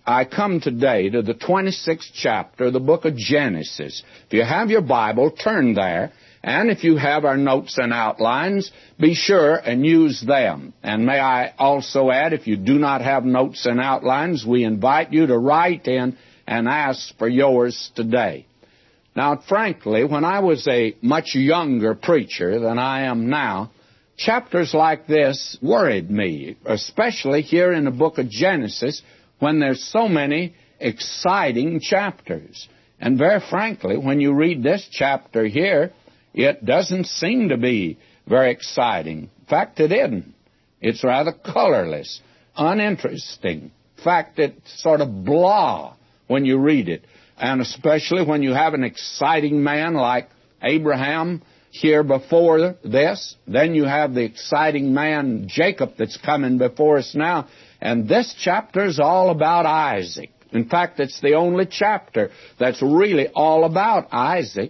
I come today to the 26th chapter of the book of Genesis. If you have your Bible, turn there. And if you have our notes and outlines, be sure and use them. And may I also add, if you do not have notes and outlines, we invite you to write in and ask for yours today. Now, frankly, when I was a much younger preacher than I am now, chapters like this worried me, especially here in the book of Genesis, when there's so many exciting chapters. And very frankly, when you read this chapter here, it doesn't seem to be very exciting. In fact, it isn't. It's rather colorless, uninteresting. In fact, it's sort of blah when you read it. And especially when you have an exciting man like Abraham here before this, then you have the exciting man Jacob that's coming before us now. And this chapter is all about Isaac. In fact, it's the only chapter that's really all about Isaac.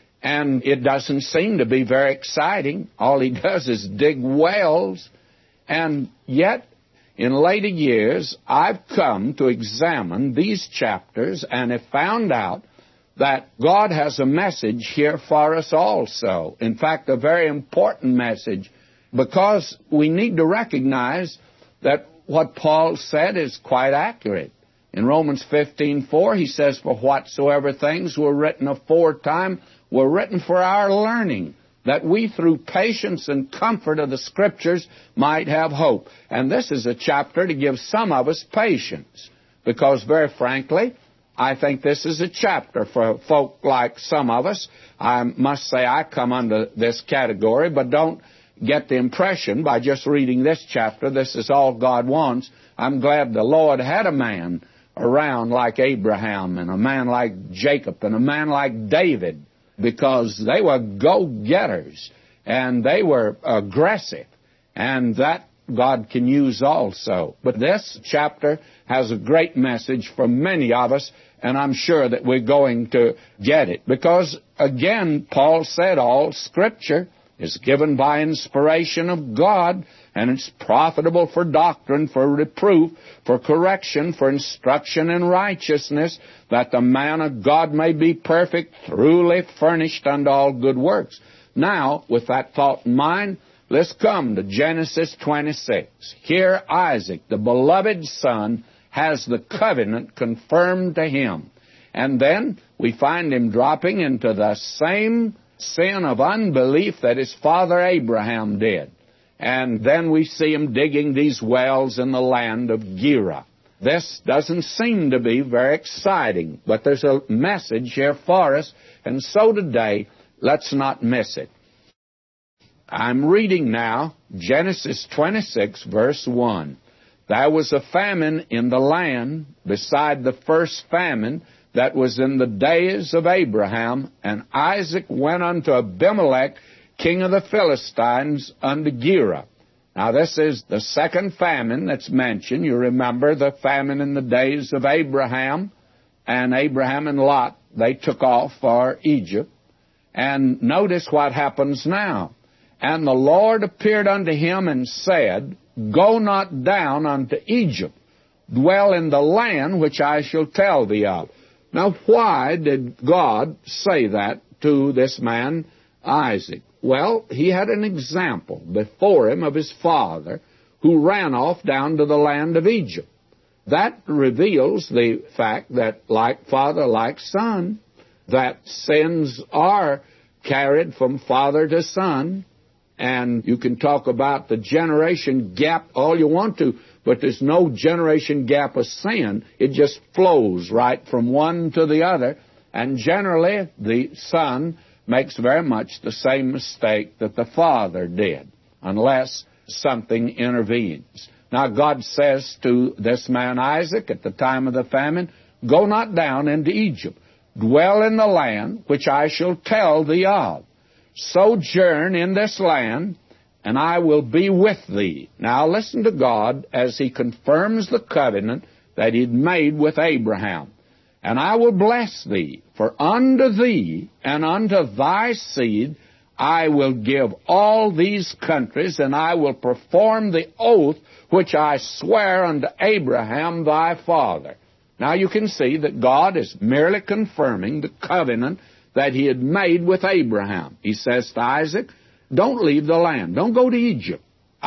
And it doesn't seem to be very exciting. All he does is dig wells. And yet, in later years, I've come to examine these chapters and have found out that God has a message here for us also. In fact, a very important message, because we need to recognize that what Paul said is quite accurate. In Romans 15:4, he says, "For whatsoever things were written aforetime were written for our learning, that we through patience and comfort of the Scriptures might have hope." And this is a chapter to give some of us patience, because very frankly, I think this is a chapter for folk like some of us. I must say I come under this category, but don't get the impression by just reading this chapter this is all God wants. I'm glad the Lord had a man around like Abraham and a man like Jacob and a man like David, because they were go-getters and they were aggressive, and that God can use also. But this chapter has a great message for many of us, and I'm sure that we're going to get it. Because, again, Paul said all Scripture is given by inspiration of God, and it's profitable for doctrine, for reproof, for correction, for instruction in righteousness, that the man of God may be perfect, thoroughly furnished unto all good works. Now, with that thought in mind, let's come to Genesis 26. Here Isaac, the beloved son, has the covenant confirmed to him. And then we find him dropping into the same sin of unbelief that his father Abraham did. And then we see him digging these wells in the land of Gerar. This doesn't seem to be very exciting, but there's a message here for us, and so today, let's not miss it. I'm reading now Genesis 26, verse 1. There was a famine in the land beside the first famine that was in the days of Abraham, and Isaac went unto Abimelech, king of the Philistines, unto Gerar. Now, this is the second famine that's mentioned. You remember the famine in the days of Abraham, and Abraham and Lot, they took off for Egypt. And notice what happens now. "And the Lord appeared unto him and said, Go not down unto Egypt, dwell in the land which I shall tell thee of." Now, why did God say that to this man, Isaac? Well, he had an example before him of his father who ran off down to the land of Egypt. That reveals the fact that, like father, like son, that sins are carried from father to son. And you can talk about the generation gap all you want to, but there's no generation gap of sin. It just flows right from one to the other. And generally, the son makes very much the same mistake that the father did, unless something intervenes. Now, God says to this man Isaac at the time of the famine, "Go not down into Egypt. Dwell in the land which I shall tell thee of. Sojourn in this land, and I will be with thee." Now listen to God as he confirms the covenant that he'd made with Abraham. "And I will bless thee, for unto thee and unto thy seed I will give all these countries, and I will perform the oath which I swear unto Abraham thy father." Now you can see that God is merely confirming the covenant that he had made with Abraham. He says to Isaac, don't leave the land. Don't go to Egypt.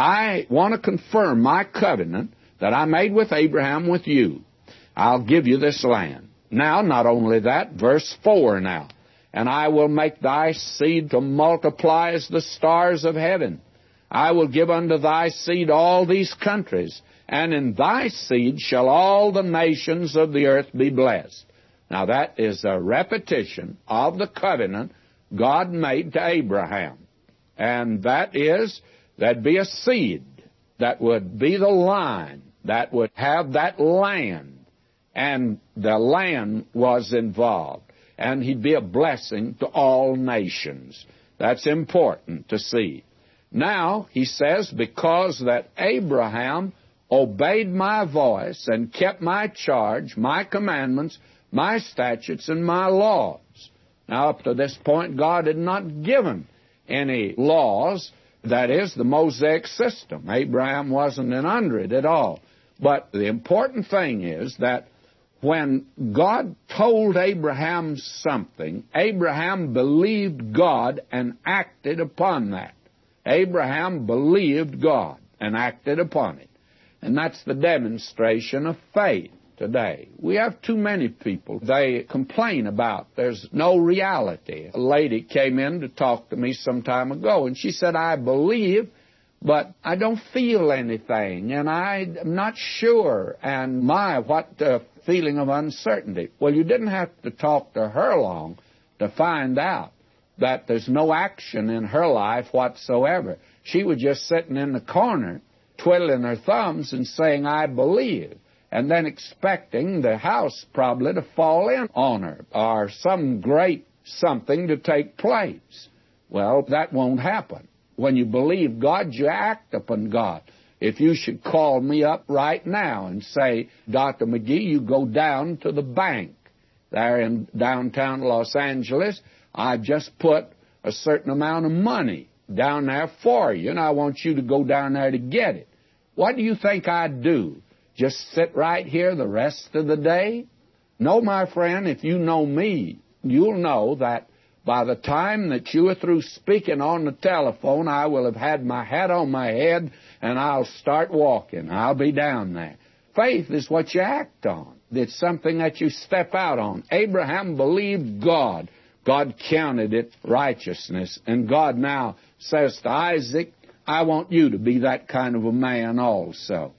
I want to confirm my covenant that I made with Abraham with you. I'll give you this land. Now, not only that, verse 4 now. And I will make thy seed to multiply as the stars of heaven. I will give unto thy seed all these countries, and in thy seed shall all the nations of the earth be blessed. Now that is a repetition of the covenant God made to Abraham. And that is, there'd be a seed that would be the line that would have that land. And the land was involved. And he'd be a blessing to all nations. That's important to see. Now, he says, because that Abraham obeyed my voice and kept my charge, my commandments, my statutes, and my laws. Now, up to this point, God had not given any laws, that is, the Mosaic system. Abraham wasn't in under it at all. But the important thing is that when God told Abraham something, Abraham believed God and acted upon that. Abraham believed God and acted upon it. And that's the demonstration of faith today. We have too many people, they complain about there's no reality. A lady came in to talk to me some time ago, and she said, I believe, but I don't feel anything, and I'm not sure, and what a feeling of uncertainty. Well, you didn't have to talk to her long to find out that there's no action in her life whatsoever. She was just sitting in the corner, twiddling her thumbs and saying, I believe, and then expecting the house probably to fall in on her or some great something to take place. Well, that won't happen. When you believe God, you act upon God. If you should call me up right now and say, Dr. McGee, you go down to the bank there in downtown Los Angeles, I've just put a certain amount of money down there for you, and I want you to go down there to get it. What do you think I'd do? Just sit right here the rest of the day? No, my friend, if you know me, you'll know that by the time that you are through speaking on the telephone, I will have had my hat on my head and I'll start walking. I'll be down there. Faith is what you act on. It's something that you step out on. Abraham believed God. God counted it righteousness. And God now says to Isaac, I want you to be that kind of a man also.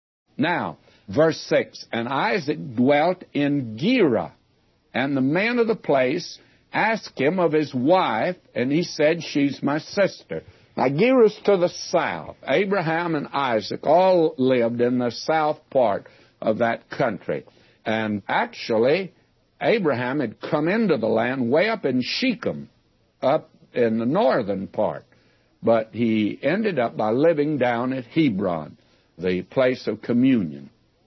Now, verse 6, and Isaac dwelt in Gerar, and the men of the place asked him of his wife, and he said, she's my sister. Now, Gerar's to the south. Abraham and Isaac all lived in the south part of that country. And actually, Abraham had come into the land way up in Shechem, up in the northern part. But he ended up by living down at Hebron, the place of communion.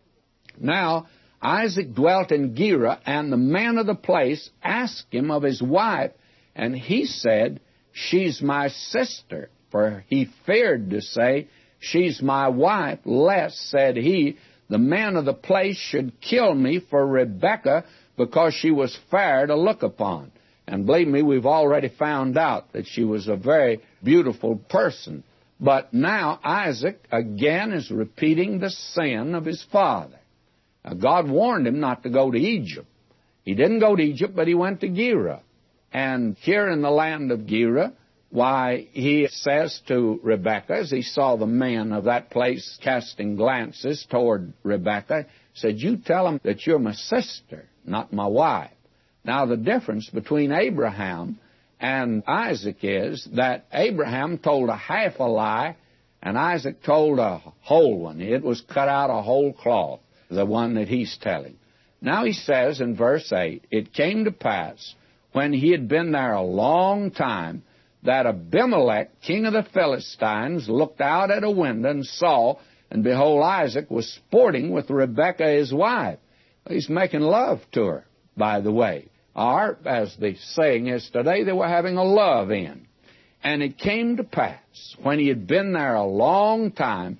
Now, Isaac dwelt in Gerar, and the men of the place asked him of his wife, and he said, she's my sister. For he feared to say, she's my wife, lest, said he, the men of the place should kill me for Rebekah, because she was fair to look upon. And believe me, we've already found out that she was a very beautiful person. But now Isaac again is repeating the sin of his father. Now, God warned him not to go to Egypt. He didn't go to Egypt, but he went to Gerar. And here in the land of Gerar, why, he says to Rebekah, as he saw the men of that place casting glances toward Rebekah, said, you tell them that you're my sister, not my wife. Now, the difference between Abraham and Isaac is that Abraham told a half a lie, and Isaac told a whole one. It was cut out of whole cloth, the one that he's telling. Now he says in verse 8, it came to pass, when he had been there a long time, that Abimelech, king of the Philistines, looked out at a window and saw, and behold, Isaac was sporting with Rebekah his wife. He's making love to her, by the way. Or, as the saying is today, they were having a love-in. And it came to pass, when he had been there a long time,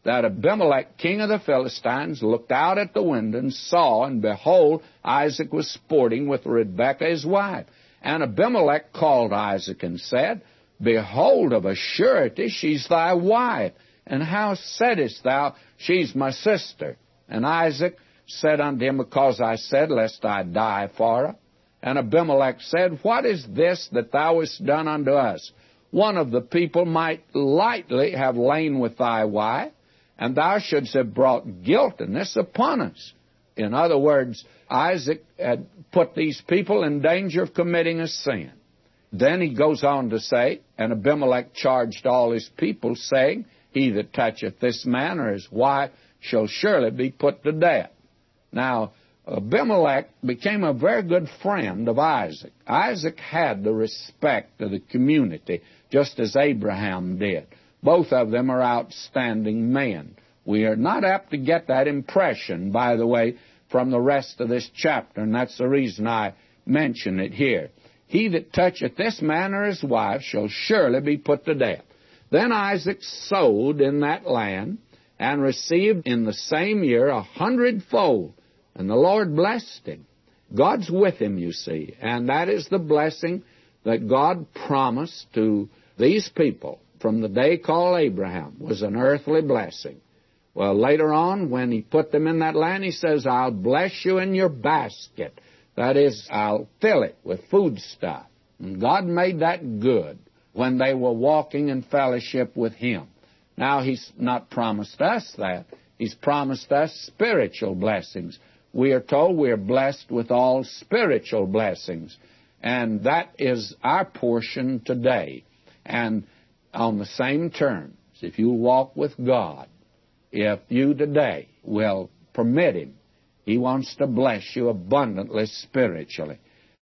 that Abimelech, king of the Philistines, looked out at the window and saw, and behold, Isaac was sporting with Rebekah his wife. And Abimelech called Isaac and said, Behold, of a surety she's thy wife. And how saidest thou, She's my sister? And Isaac said unto him, Because I said, Lest I die for her. And Abimelech said, What is this that thou hast done unto us? One of the people might lightly have lain with thy wife, and thou shouldst have brought guiltiness upon us. In other words, Isaac had put these people in danger of committing a sin. Then he goes on to say, And Abimelech charged all his people, saying, He that toucheth this man or his wife shall surely be put to death. Now, Abimelech became a very good friend of Isaac. Isaac had the respect of the community, just as Abraham did. Both of them are outstanding men. We are not apt to get that impression, by the way, from the rest of this chapter, and that's the reason I mention it here. He that toucheth this man or his wife shall surely be put to death. Then Isaac sowed in that land, and received in the same year 100-fold. And the Lord blessed him. God's with him, you see. And that is the blessing that God promised to these people from the day called Abraham, was an earthly blessing. Well, later on, when he put them in that land, he says, I'll bless you in your basket. That is, I'll fill it with foodstuff. And God made that good when they were walking in fellowship with him. Now, he's not promised us that. He's promised us spiritual blessings. We are told we are blessed with all spiritual blessings. And that is our portion today. And on the same terms, if you walk with God, if you today will permit him, he wants to bless you abundantly spiritually.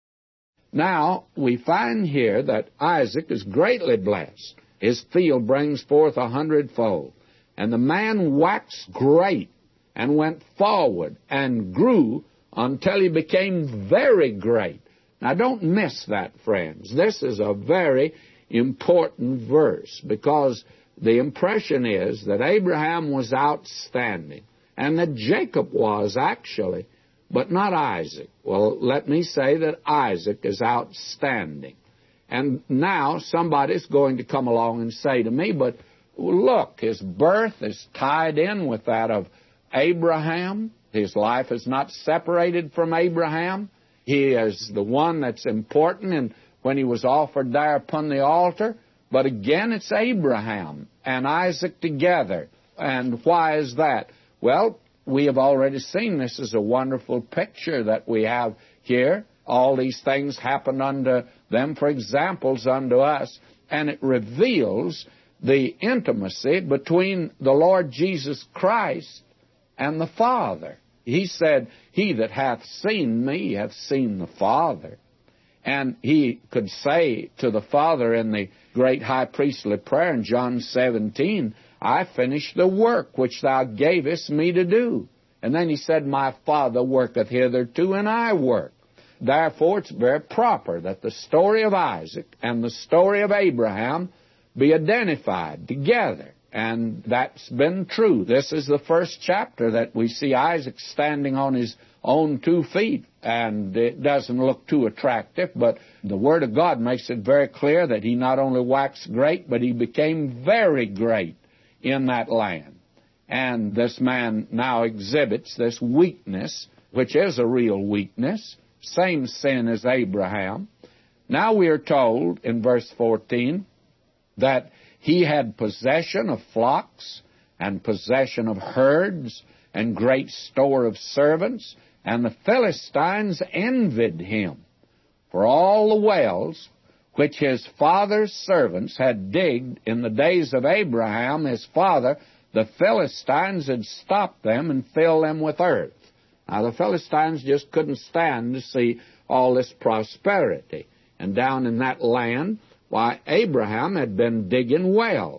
Now, we find here that Isaac is greatly blessed. His field brings forth 100-fold. And the man waxed great and went forward and grew until he became very great. Now, don't miss that, friends. This is a very important verse, because the impression is that Abraham was outstanding and that Jacob was actually, but not Isaac. Well, let me say that Isaac is outstanding. And now somebody's going to come along and say to me, but look, his birth is tied in with that of Abraham. His life is not separated from Abraham. He is the one that's important, and when he was offered there upon the altar. But again, it's Abraham and Isaac together. And why is that? Well, we have already seen this is a wonderful picture that we have here. All these things happened unto them for examples unto us, and it reveals the intimacy between the Lord Jesus Christ and the Father. He said, He that hath seen me hath seen the Father. And he could say to the Father in the great high priestly prayer in John 17, I finished the work which thou gavest me to do. And then he said, My Father worketh hitherto, and I work. Therefore, it's very proper that the story of Isaac and the story of Abraham be identified together. And that's been true. This is the first chapter that we see Isaac standing on his own 2 feet, and it doesn't look too attractive, but the Word of God makes it very clear that he not only waxed great, but he became very great in that land. And this man now exhibits this weakness, which is a real weakness, same sin as Abraham. Now we are told in verse 14 that he had possession of flocks and possession of herds and great store of servants, and the Philistines envied him. For all the wells which his father's servants had digged in the days of Abraham his father, the Philistines had stopped them and filled them with earth. Now, the Philistines just couldn't stand to see all this prosperity. And down in that land, why, Abraham had been digging wells.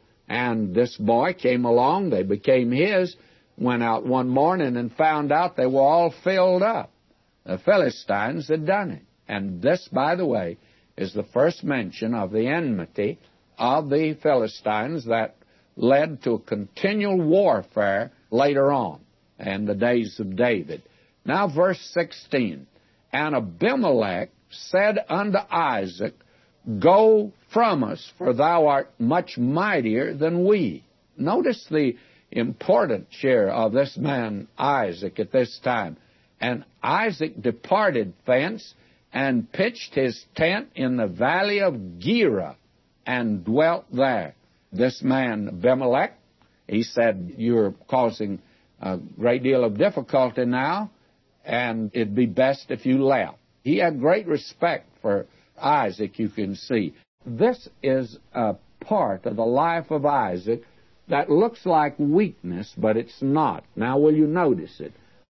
And this boy came along, they became his, went out one morning and found out they were all filled up. The Philistines had done it. And this, by the way, is the first mention of the enmity of the Philistines that led to a continual warfare later on in the days of David. Now verse 16, and Abimelech said unto Isaac, Go from us, for thou art much mightier than we. Notice the importance here of this man Isaac at this time. And Isaac departed thence and pitched his tent in the valley of Gerar and dwelt there. This man Abimelech, he said, you're causing a great deal of difficulty now, and it'd be best if you left. He had great respect for Isaac, you can see. This is a part of the life of Isaac that looks like weakness, but it's not. Now, will you notice it?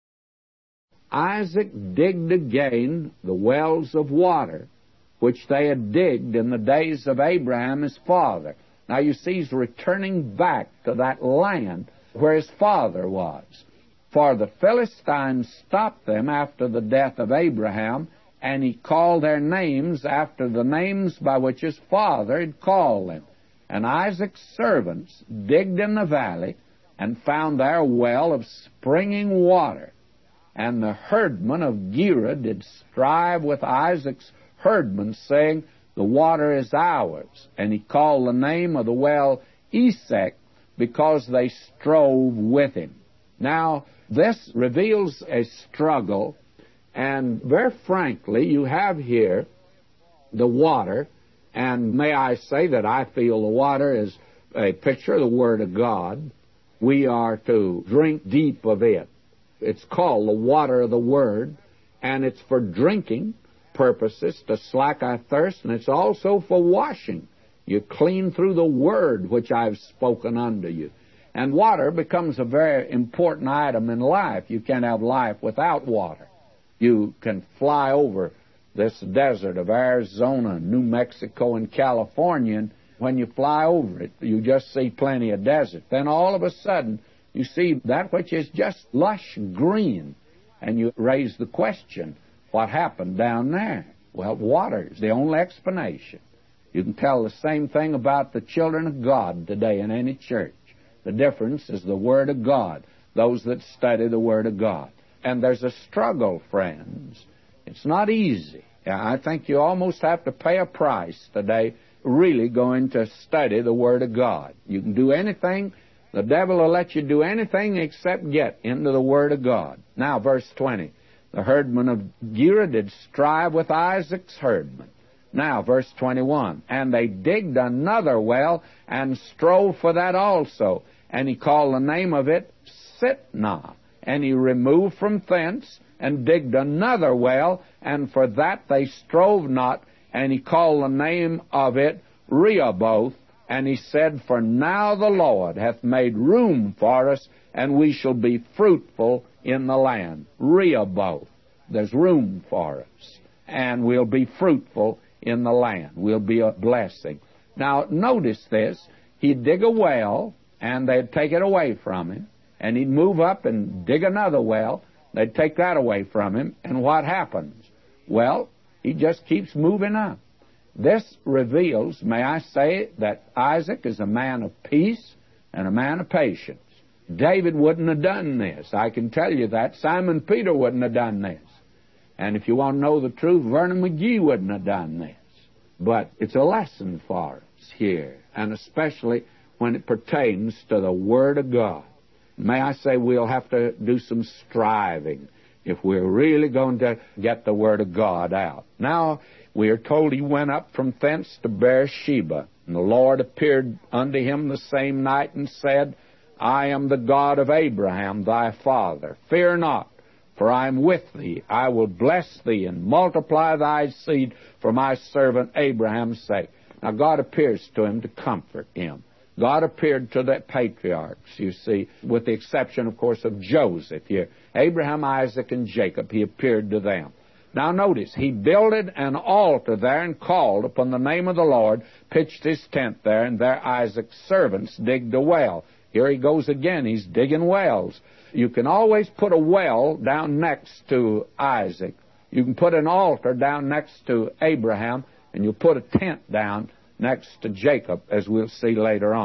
Isaac digged again the wells of water, which they had digged in the days of Abraham his father. Now, you see, he's returning back to that land where his father was. For the Philistines stopped them after the death of Abraham, and he called their names after the names by which his father had called them. And Isaac's servants digged in the valley and found there a well of springing water. And the herdmen of Gerar did strive with Isaac's herdmen, saying, The water is ours. And he called the name of the well Esek, because they strove with him. Now, this reveals a struggle, and very frankly, you have here the water, and may I say that I feel the water is a picture of the Word of God. We are to drink deep of it. It's called the water of the Word, and it's for drinking purposes, to slack our thirst, and it's also for washing. You clean through the Word which I've spoken unto you. And water becomes a very important item in life. You can't have life without water. You can fly over this desert of Arizona, New Mexico, and California, and when you fly over it, you just see plenty of desert. Then all of a sudden, you see that which is just lush green, and you raise the question, what happened down there? Well, water is the only explanation. You can tell the same thing about the children of God today in any church. The difference is the Word of God, those that study the Word of God. And there's a struggle, friends. It's not easy. I think you almost have to pay a price today really going to study the Word of God. You can do anything. The devil will let you do anything except get into the Word of God. Now, verse 20. The herdmen of Gerar did strive with Isaac's herdmen. Now, verse 21. And they digged another well and strove for that also. And he called the name of it Sitnah. And he removed from thence and digged another well, and for that they strove not. And he called the name of it Rehoboth. And he said, For now the Lord hath made room for us, and we shall be fruitful in the land. Rehoboth. There's room for us, and we'll be fruitful in the land. We'll be a blessing. Now, notice this. He'd dig a well, and they'd take it away from him. And he'd move up and dig another well. They'd take that away from him. And what happens? Well, he just keeps moving up. This reveals, may I say, that Isaac is a man of peace and a man of patience. David wouldn't have done this. I can tell you that. Simon Peter wouldn't have done this. And if you want to know the truth, Vernon McGee wouldn't have done this. But it's a lesson for us here, and especially when it pertains to the Word of God. May I say, we'll have to do some striving if we're really going to get the Word of God out. Now, we are told he went up from thence to Beersheba, and the Lord appeared unto him the same night and said, I am the God of Abraham thy father. Fear not, for I am with thee. I will bless thee and multiply thy seed for my servant Abraham's sake. Now, God appears to him to comfort him. God appeared to the patriarchs, you see, with the exception, of course, of Joseph here. Abraham, Isaac, and Jacob, he appeared to them. Now notice, he builded an altar there and called upon the name of the Lord, pitched his tent there, and there Isaac's servants digged a well. Here he goes again, he's digging wells. You can always put a well down next to Isaac. You can put an altar down next to Abraham, and you'll put a tent down next to Jacob, as we'll see later on.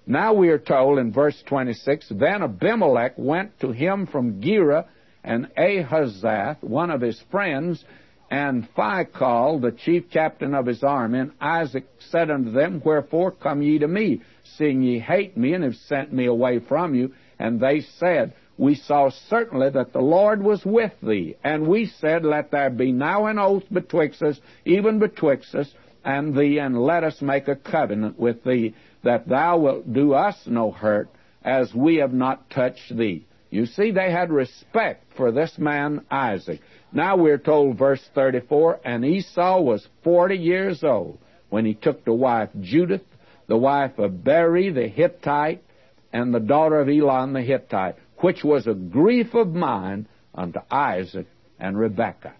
Now we are told in verse 26, Then Abimelech went to him from Gerar, and Ahazzath, one of his friends, and Phicol, the chief captain of his army. And Isaac said unto them, Wherefore come ye to me, seeing ye hate me, and have sent me away from you? And they said, We saw certainly that the Lord was with thee. And we said, Let there be now an oath betwixt us, even betwixt us and thee, and let us make a covenant with thee, that thou wilt do us no hurt, as we have not touched thee. You see, they had respect for this man Isaac. Now we're told, verse 34, And Esau was 40 years old when he took to wife Judith, the wife of Beri the Hittite, and the daughter of Elon the Hittite, which was a grief of mine unto Isaac and Rebekah.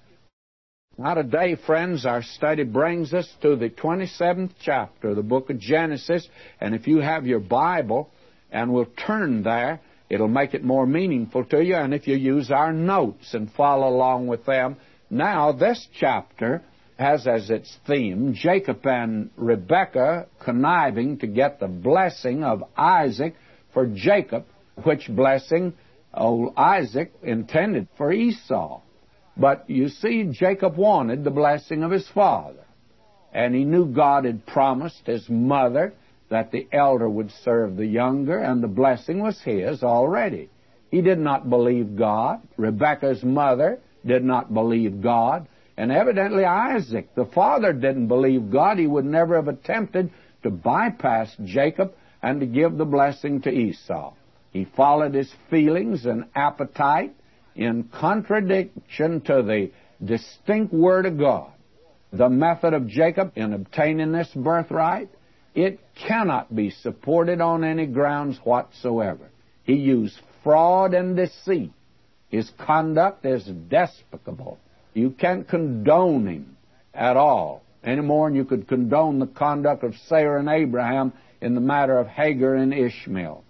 Now today, friends, our study brings us to the 27th chapter of the book of Genesis. And if you have your Bible and will turn there, it'll make it more meaningful to you. And if you use our notes and follow along with them, now this chapter has as its theme Jacob and Rebekah conniving to get the blessing of Isaac for Jacob, which blessing old Isaac intended for Esau. But you see, Jacob wanted the blessing of his father. And he knew God had promised his mother that the elder would serve the younger, and the blessing was his already. He did not believe God. Rebekah's mother did not believe God. And evidently Isaac, the father, didn't believe God. He would never have attempted to bypass Jacob and to give the blessing to Esau. He followed his feelings and appetite in contradiction to the distinct Word of God. The method of Jacob in obtaining this birthright, it cannot be supported on any grounds whatsoever. He used fraud and deceit. His conduct is despicable. You can't condone him at all, any more than you could condone the conduct of Sarah and Abraham in the matter of Hagar and Ishmael.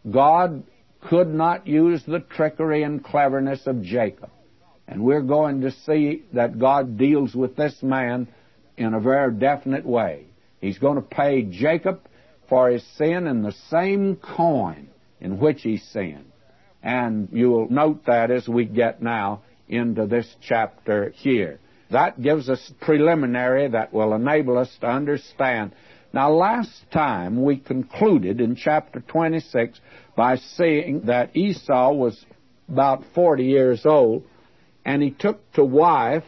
God could not use the trickery and cleverness of Jacob. And we're going to see that God deals with this man in a very definite way. He's going to pay Jacob for his sin in the same coin in which he sinned. And you'll note that as we get now into this chapter here. That gives us preliminary that will enable us to understand. Now, last time we concluded in chapter 26 by seeing that Esau was about 40 years old, and he took to wife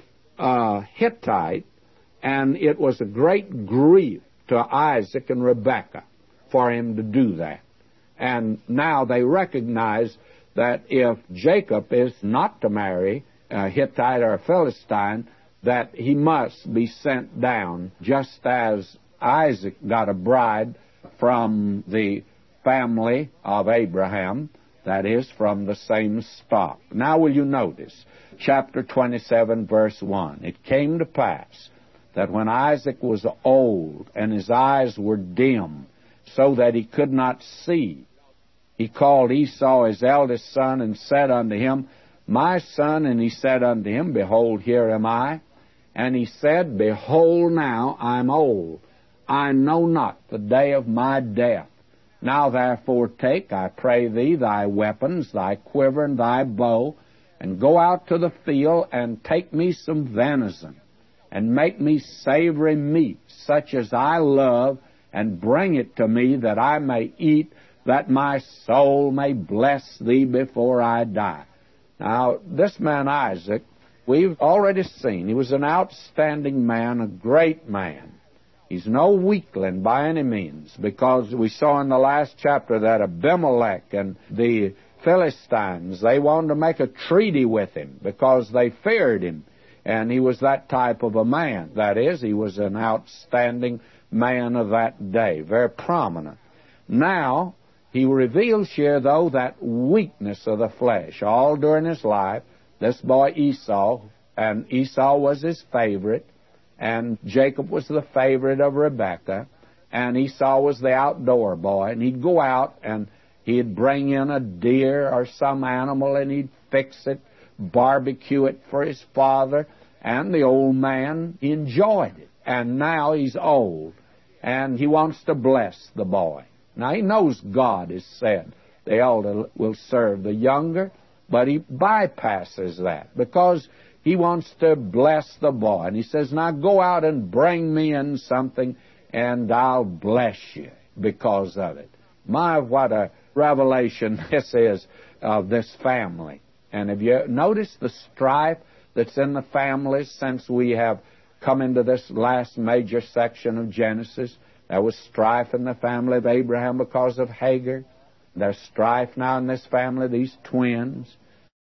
a Hittite, and it was a great grief to Isaac and Rebekah for him to do that. And now they recognize that if Jacob is not to marry a Hittite or a Philistine, that he must be sent down, just as Isaac got a bride from the family of Abraham, that is, from the same stock. Now will you notice, chapter 27, verse 1. It came to pass that when Isaac was old and his eyes were dim, so that he could not see, he called Esau his eldest son and said unto him, My son. And he said unto him, Behold, here am I. And he said, Behold, now I'm old. I know not the day of my death. Now therefore take, I pray thee, thy weapons, thy quiver, and thy bow, and go out to the field, and take me some venison, and make me savory meat, such as I love, and bring it to me, that I may eat, that my soul may bless thee before I die. Now, this man Isaac, we've already seen, he was an outstanding man, a great man. He's no weakling by any means, because we saw in the last chapter that Abimelech and the Philistines, they wanted to make a treaty with him because they feared him. And he was that type of a man. That is, he was an outstanding man of that day, very prominent. Now, he reveals here, though, that weakness of the flesh. All during his life, this boy Esau, and Esau was his favorite, and Jacob was the favorite of Rebekah, and Esau was the outdoor boy, and he'd go out and he'd bring in a deer or some animal, and he'd fix it, barbecue it for his father, and the old man, he enjoyed it. And now he's old, and he wants to bless the boy. Now, he knows God has said the elder will serve the younger, but he bypasses that because he wants to bless the boy. And he says, now go out and bring me in something, and I'll bless you because of it. My, what a revelation this is of this family. And have you noticed the strife that's in the families since we have come into this last major section of Genesis? There was strife in the family of Abraham because of Hagar. There's strife now in this family, these twins.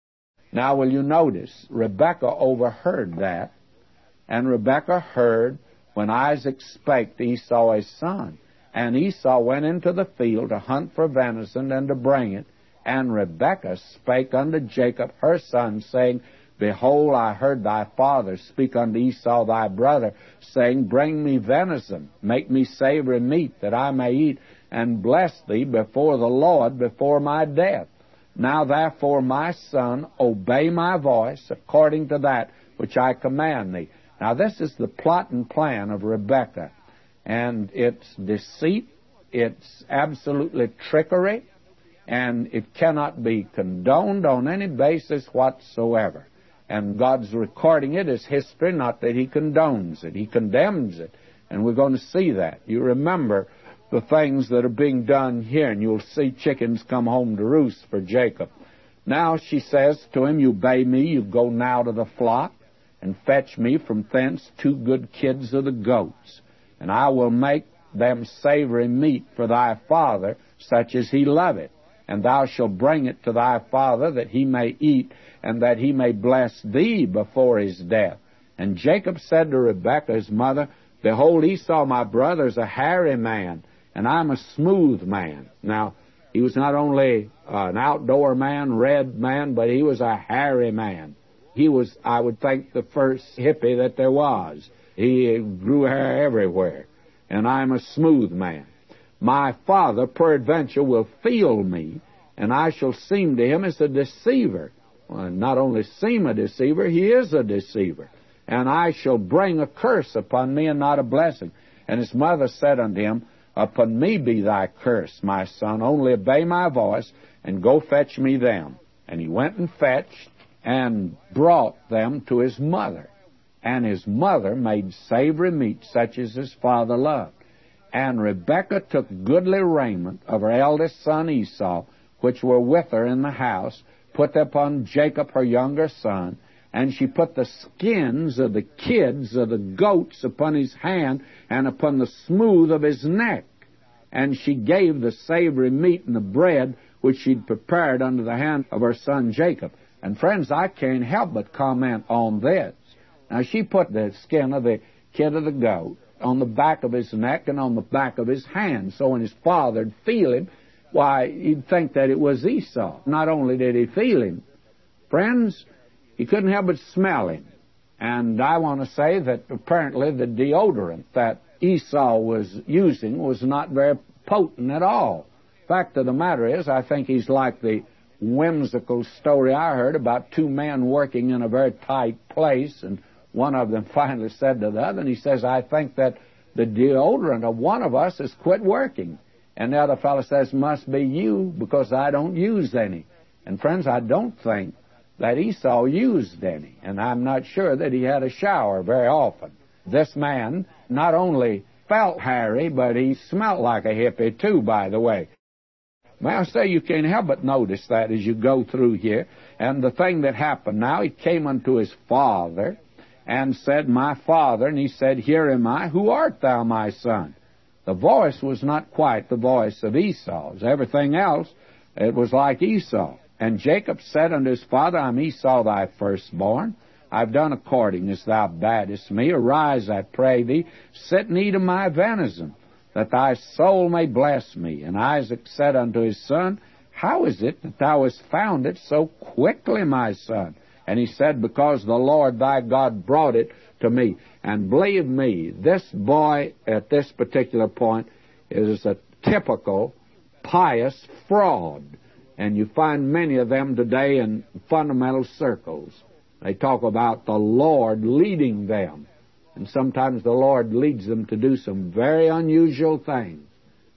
Now, will you notice, Rebekah overheard that, and Rebekah heard when Isaac spake to Esau his son. And Esau went into the field to hunt for venison and to bring it. And Rebekah spake unto Jacob her son, saying, Behold, I heard thy father speak unto Esau thy brother, saying, Bring me venison, make me savory meat, that I may eat, and bless thee before the Lord before my death. Now therefore, my son, obey my voice according to that which I command thee. Now this is the plot and plan of Rebekah. And it's deceit, it's absolutely trickery, and it cannot be condoned on any basis whatsoever. And God's recording it as history, not that He condones it. He condemns it. And we're going to see that. You remember the things that are being done here, and you'll see chickens come home to roost for Jacob. Now she says to him, You obey me, you go now to the flock, and fetch me from thence 2 good kids of the goats. And I will make them savory meat for thy father, such as he loveth. And thou shalt bring it to thy father, that he may eat, and that he may bless thee before his death. And Jacob said to Rebekah his mother, Behold, Esau my brother is a hairy man, and I'm a smooth man. Now, he was not only an outdoor man, red man, but he was a hairy man. He was, I would think, the first hippie that there was. He grew hair everywhere. And I'm a smooth man. My father, peradventure, will feel me, and I shall seem to him as a deceiver. Well, not only seem a deceiver, he is a deceiver. And I shall bring a curse upon me, and not a blessing. And his mother said unto him, Upon me be thy curse, my son. Only obey my voice, and go fetch me them. And he went and fetched, and brought them to his mother. And his mother made savory meat, such as his father loved. And Rebekah took goodly raiment of her eldest son Esau, which were with her in the house, put upon Jacob her younger son, and she put the skins of the kids of the goats upon his hand, and upon the smooth of his neck. And she gave the savory meat and the bread, which she'd prepared under the hand of her son Jacob. And friends, I can't help but comment on this. Now, she put the skin of the kid of the goat on the back of his neck and on the back of his hand. So when his father'd feel him, why, he'd think that it was Esau. Not only did he feel him, friends, he couldn't help but smell him. And I want to say that apparently the deodorant that Esau was using was not very potent at all. Fact of the matter is, I think he's like the whimsical story I heard about 2 men working in a very tight place, and one of them finally said to the other, and he says, I think that the deodorant of one of us has quit working. And the other fellow says, must be you, because I don't use any. And friends, I don't think that Esau used any, and I'm not sure that he had a shower very often. This man not only felt hairy, but he smelled like a hippie too, by the way. May I say, you can't help but notice that as you go through here. And the thing that happened now, he came unto his father and said, My father, and he said, Here am I, who art thou, my son? The voice was not quite the voice of Esau's. Everything else, it was like Esau. And Jacob said unto his father, I'm Esau thy firstborn. I've done according as thou badest me. Arise, I pray thee, sit and eat of my venison, that thy soul may bless me. And Isaac said unto his son, How is it that thou hast found it so quickly, my son? And he said, Because the Lord thy God brought it to me. And believe me, this boy at this particular point is a typical pious fraud. And you find many of them today in fundamental circles. They talk about the Lord leading them. And sometimes the Lord leads them to do some very unusual things.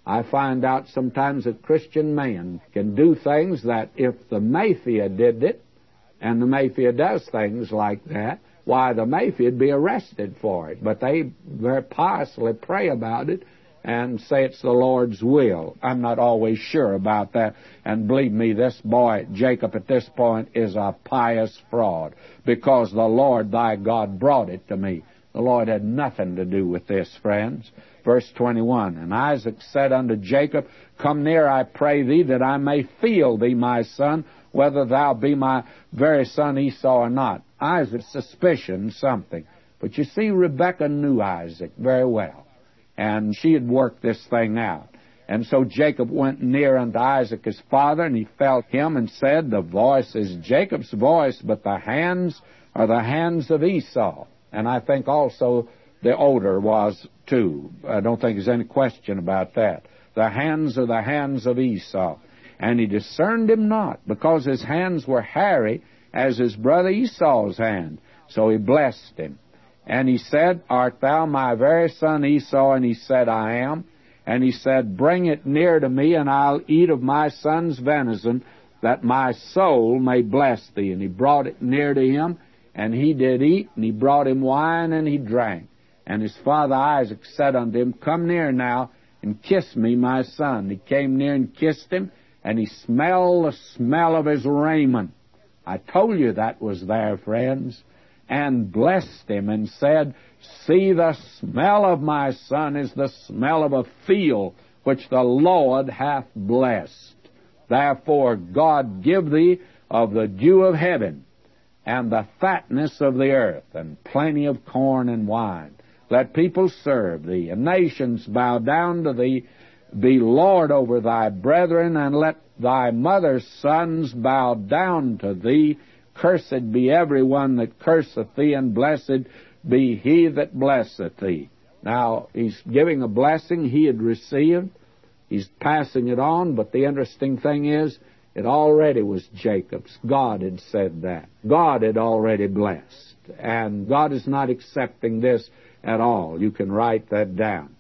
I find out sometimes that Christian men can do things that if the mafia did it, and the mafia does things like that, why, the mafia would be arrested for it. But they very piously pray about it and say it's the Lord's will. I'm not always sure about that. And believe me, this boy, Jacob, at this point is a pious fraud, because the Lord thy God brought it to me. The Lord had nothing to do with this, friends. Verse 21, And Isaac said unto Jacob, Come near, I pray thee, that I may feel thee, my son, whether thou be my very son Esau or not. Isaac suspicioned something. But you see, Rebekah knew Isaac very well, and she had worked this thing out. And so Jacob went near unto Isaac his father, and he felt him and said, The voice is Jacob's voice, but the hands are the hands of Esau. And I think also the odor was too. I don't think there's any question about that. The hands are the hands of Esau. And he discerned him not, because his hands were hairy as his brother Esau's hand. So he blessed him. And he said, Art thou my very son Esau? And he said, I am. And he said, Bring it near to me, and I'll eat of my son's venison, that my soul may bless thee. And he brought it near to him, and he did eat, and he brought him wine, and he drank. And his father Isaac said unto him, Come near now, and kiss me, my son. He came near and kissed him, and he smelled the smell of his raiment. I told you that was there, friends. And blessed him, and said, See, the smell of my son is the smell of a field which the Lord hath blessed. Therefore God give thee of the dew of heaven, and the fatness of the earth, and plenty of corn and wine. Let people serve thee, and nations bow down to thee. Be Lord over thy brethren, and let thy mother's sons bow down to thee. Cursed be every one that curseth thee, and blessed be he that blesseth thee. Now, he's giving a blessing he had received. He's passing it on, but the interesting thing is, it already was Jacob's. God had said that. God had already blessed. And God is not accepting this at all. You can write that down.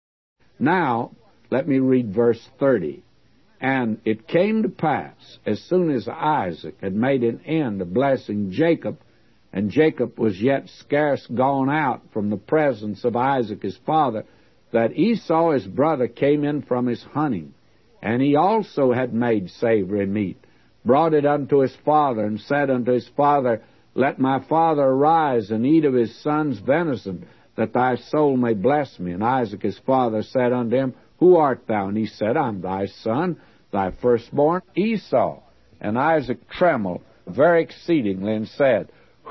Now, let me read verse 30. And it came to pass, as soon as Isaac had made an end of blessing Jacob, and Jacob was yet scarce gone out from the presence of Isaac his father, that Esau his brother came in from his hunting. And he also had made savory meat, brought it unto his father, and said unto his father, Let my father arise and eat of his son's venison, that thy soul may bless me. And Isaac his father said unto him, Who art thou? And he said, I'm thy son, thy firstborn, Esau. And Isaac trembled very exceedingly, and said,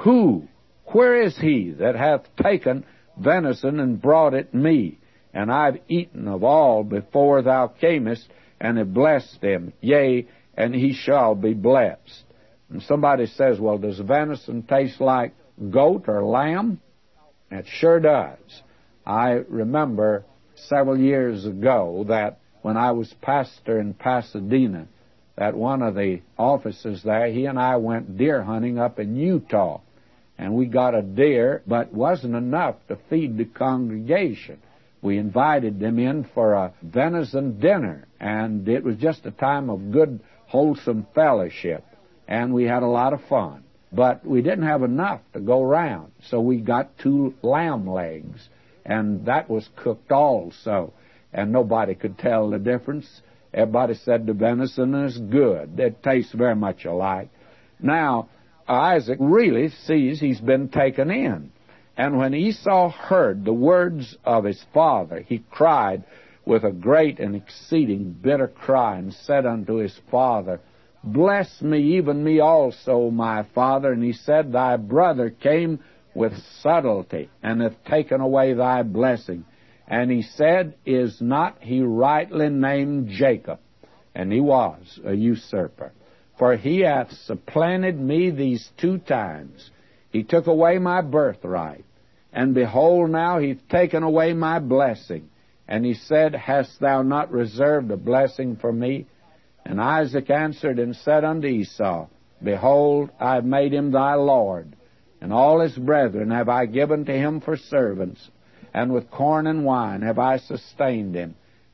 Where is he that hath taken venison and brought it me? And I've eaten of all before thou camest, and have blessed him, yea, and he shall be blessed. And somebody says, well, does venison taste like goat or lamb? It sure does. I remember several years ago that when I was pastor in Pasadena, that one of the officers there, he and I went deer hunting up in Utah. And we got a deer, but wasn't enough to feed the congregation. We invited them in for a venison dinner, and it was just a time of good, wholesome fellowship, and we had a lot of fun. But we didn't have enough to go around, so we got 2 lamb legs, and that was cooked also, and nobody could tell the difference. Everybody said the venison is good. It tastes very much alike. Now, Isaac really sees he's been taken in. And when Esau heard the words of his father, he cried with a great and exceeding bitter cry, and said unto his father, Bless me, even me also, my father. And he said, Thy brother came with subtlety, and hath taken away thy blessing. And he said, Is not he rightly named Jacob? And he was a usurper. For he hath supplanted me these 2 times. He took away my birthright. And behold, now he's taken away my blessing. And he said, Hast thou not reserved a blessing for me? And Isaac answered and said unto Esau, Behold, I have made him thy lord, and all his brethren have I given to him for servants, and with corn and wine have I sustained him.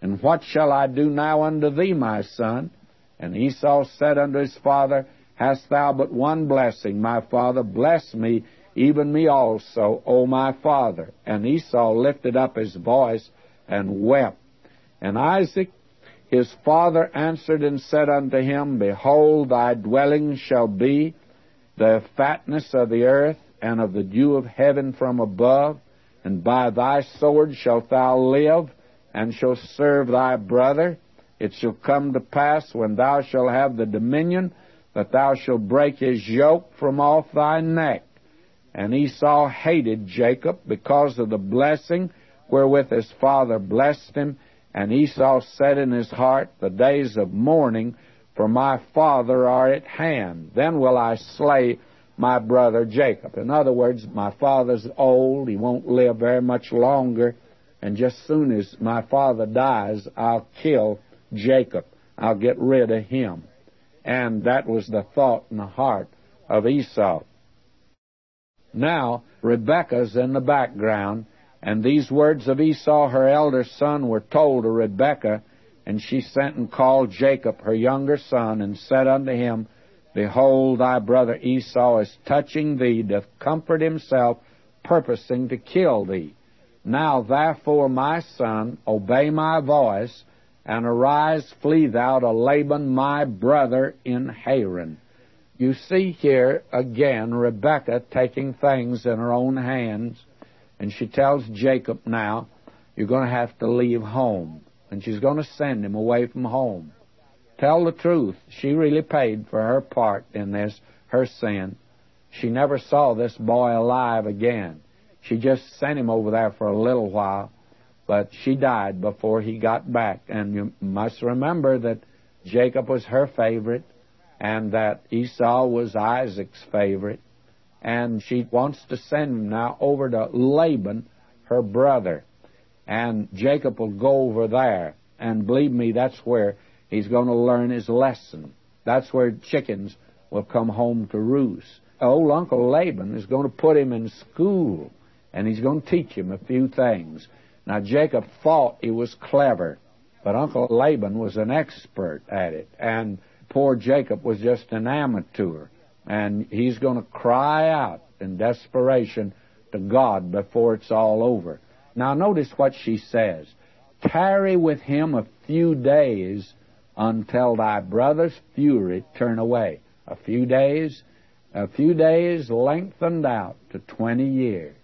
And what shall I do now unto thee, my son? And Esau said unto his father, Hast thou but one blessing, my father? Bless me, even me also, O my father. And Esau lifted up his voice and wept. And Isaac his father answered and said unto him, Behold, thy dwelling shall be the fatness of the earth, and of the dew of heaven from above, and by thy sword shalt thou live, and shalt serve thy brother. It shall come to pass, when thou shalt have the dominion, that thou shalt break his yoke from off thy neck. And Esau hated Jacob because of the blessing wherewith his father blessed him. And Esau said in his heart, The days of mourning for my father are at hand. Then will I slay my brother Jacob. In other words, my father's old. He won't live very much longer. And just soon as my father dies, I'll kill Jacob. I'll get rid of him. And that was the thought in the heart of Esau. Now, Rebekah's in the background, and these words of Esau, her elder son, were told to Rebekah, and she sent and called Jacob, her younger son, and said unto him, Behold, thy brother Esau is touching thee, doth comfort himself, purposing to kill thee. Now therefore, my son, obey my voice, and arise, flee thou to Laban my brother in Haran. You see here again Rebekah taking things in her own hands, and she tells Jacob now, you're going to have to leave home, and she's going to send him away from home. Tell the truth, she really paid for her part in this, her sin. She never saw this boy alive again. She just sent him over there for a little while, but she died before he got back. And you must remember that Jacob was her favorite, and that Esau was Isaac's favorite. And she wants to send him now over to Laban, her brother. And Jacob will go over there. And believe me, that's where he's going to learn his lesson. That's where chickens will come home to roost. Old Uncle Laban is going to put him in school, and he's going to teach him a few things. Now, Jacob thought he was clever, but Uncle Laban was an expert at it. And poor Jacob was just an amateur, and he's going to cry out in desperation to God before it's all over. Now notice what she says. Tarry with him a few days until thy brother's fury turn away. A few days lengthened out to 20 years.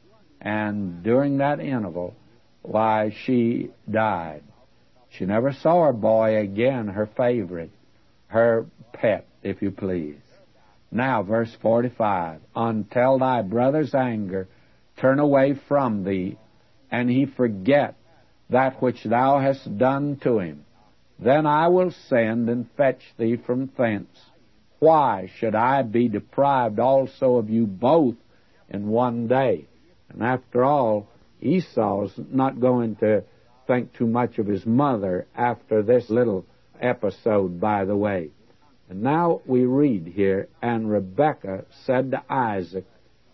And during that interval, why, she died. She never saw her boy again, her favorite. Her pet, if you please. Now, verse 45, until thy brother's anger turn away from thee, and he forget that which thou hast done to him, then I will send and fetch thee from thence. Why should I be deprived also of you both in one day? And after all, Esau's not going to think too much of his mother after this little episode, by the way. And now we read here, and Rebekah said to Isaac,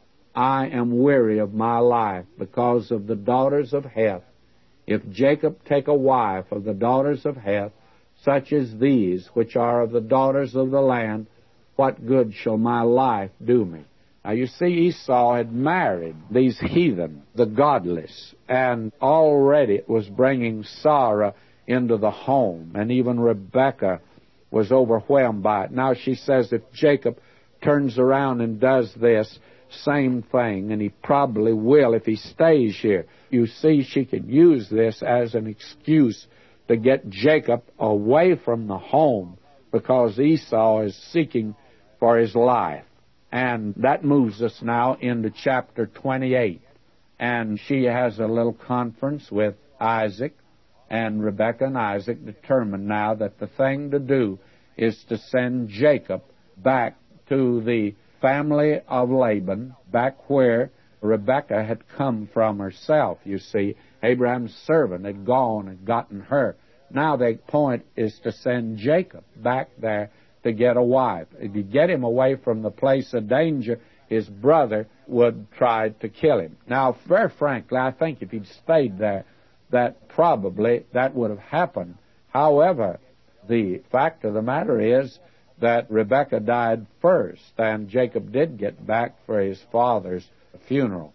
I am weary of my life because of the daughters of Heth. If Jacob take a wife of the daughters of Heth, such as these, which are of the daughters of the land, what good shall my life do me? Now you see, Esau had married these heathen, the godless, and already it was bringing sorrow into the home, and even Rebekah was overwhelmed by it. Now she says if Jacob turns around and does this same thing, and he probably will if he stays here, you see, she could use this as an excuse to get Jacob away from the home, because Esau is seeking for his life. And that moves us now into chapter 28. And she has a little conference with Isaac, and Rebekah and Isaac determined now that the thing to do is to send Jacob back to the family of Laban, back where Rebekah had come from herself. You see, Abraham's servant had gone and gotten her. Now the point is to send Jacob back there to get a wife. If you get him away from the place of danger, his brother would try to kill him. Now, very frankly, I think if he'd stayed there, that probably that would have happened. However, the fact of the matter is that Rebekah died first, and Jacob did get back for his father's funeral.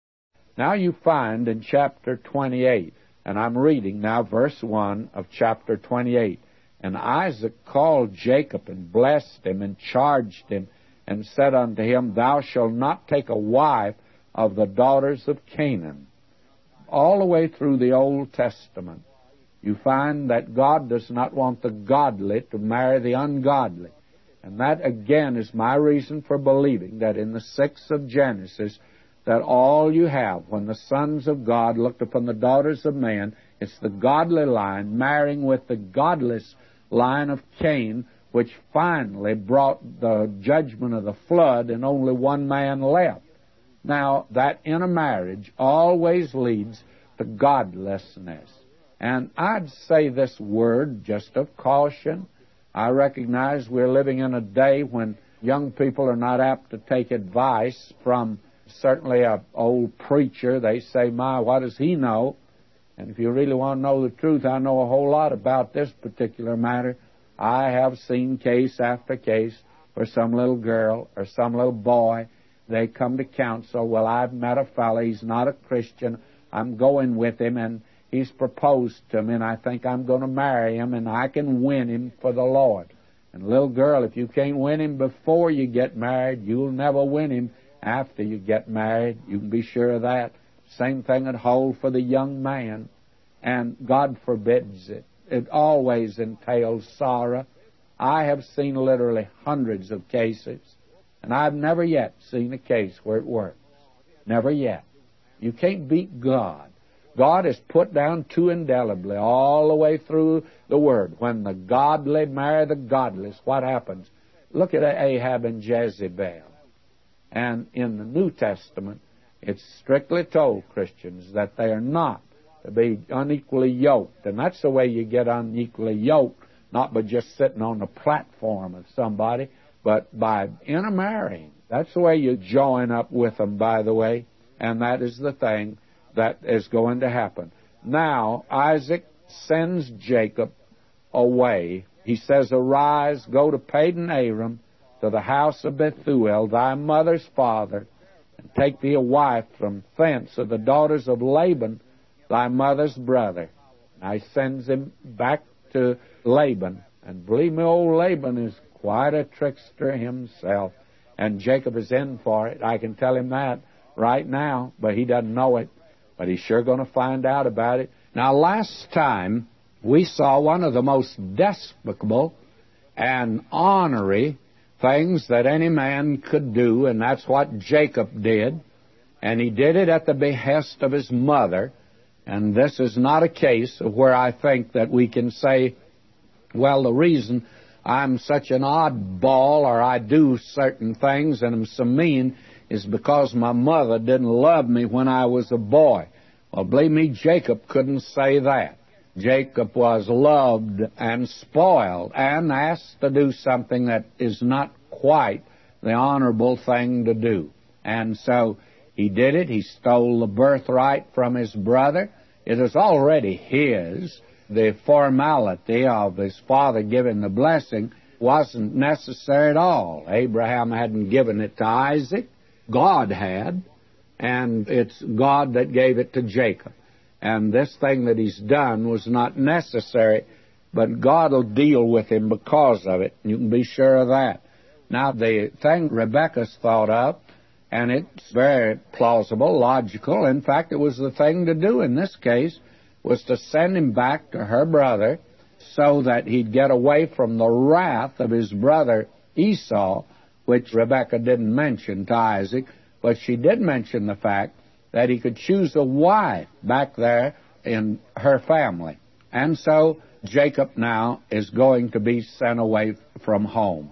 Now you find in chapter 28, and I'm reading now verse 1 of chapter 28, "And Isaac called Jacob and blessed him and charged him and said unto him, Thou shalt not take a wife of the daughters of Canaan." All the way through the Old Testament, you find that God does not want the godly to marry the ungodly. And that, again, is my reason for believing that in the 6th of Genesis, that all you have, when the sons of God looked upon the daughters of man, it's the godly line marrying with the godless line of Cain, which finally brought the judgment of the flood and only one man left. Now, that intermarriage always leads to godlessness. And I'd say this word just of caution. I recognize we're living in a day when young people are not apt to take advice from certainly an old preacher. They say, "My, what does he know?" And if you really want to know the truth, I know a whole lot about this particular matter. I have seen case after case where some little girl or some little boy, they come to counsel, "Well, I've met a fellow, he's not a Christian, I'm going with him, and he's proposed to me, and I think I'm going to marry him, and I can win him for the Lord." And little girl, if you can't win him before you get married, you'll never win him after you get married. You can be sure of that. Same thing would hold for the young man. And God forbids it. It always entails sorrow. I have seen literally hundreds of cases, and I've never yet seen a case where it works. Never yet. You can't beat God. God is put down too indelibly all the way through the Word. When the godly marry the godless, what happens? Look at Ahab and Jezebel. And in the New Testament, it's strictly told Christians that they are not to be unequally yoked. And that's the way you get unequally yoked, not by just sitting on the platform of somebody, but by intermarrying. That's the way you join up with them, by the way. And that is the thing that is going to happen. Now, Isaac sends Jacob away. He says, "Arise, go to Padan Aram, to the house of Bethuel, thy mother's father, and take thee a wife from thence of the daughters of Laban, thy mother's brother." Now he sends him back to Laban. And believe me, old Laban is quite a trickster himself. And Jacob is in for it. I can tell him that right now, but he doesn't know it. But he's sure going to find out about it. Now, last time, we saw one of the most despicable and ornery things that any man could do, and that's what Jacob did. And he did it at the behest of his mother. And this is not a case of where I think that we can say, well, the reason I'm such an oddball or I do certain things and am so mean is because my mother didn't love me when I was a boy. Well, believe me, Jacob couldn't say that. Jacob was loved and spoiled and asked to do something that is not quite the honorable thing to do. And so he did it. He stole the birthright from his brother. It was already his. The formality of his father giving the blessing wasn't necessary at all. Abraham hadn't given it to Isaac. God had, and it's God that gave it to Jacob. And this thing that he's done was not necessary, but God will deal with him because of it. You can be sure of that. Now, the thing Rebekah's thought of, and it's very plausible, logical. In fact, it was the thing to do in this case, was to send him back to her brother so that he'd get away from the wrath of his brother Esau, which Rebekah didn't mention to Isaac, but she did mention the fact that he could choose a wife back there in her family. And so Jacob now is going to be sent away from home.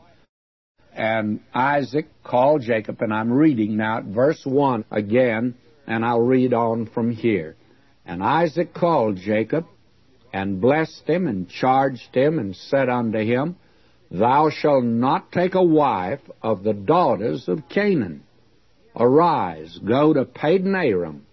And Isaac called Jacob, and I'm reading now at verse 1 again, and I'll read on from here. "And Isaac called Jacob, and blessed him, and charged him, and said unto him, Thou shalt not take a wife of the daughters of Canaan. Arise, go to Padan Aram,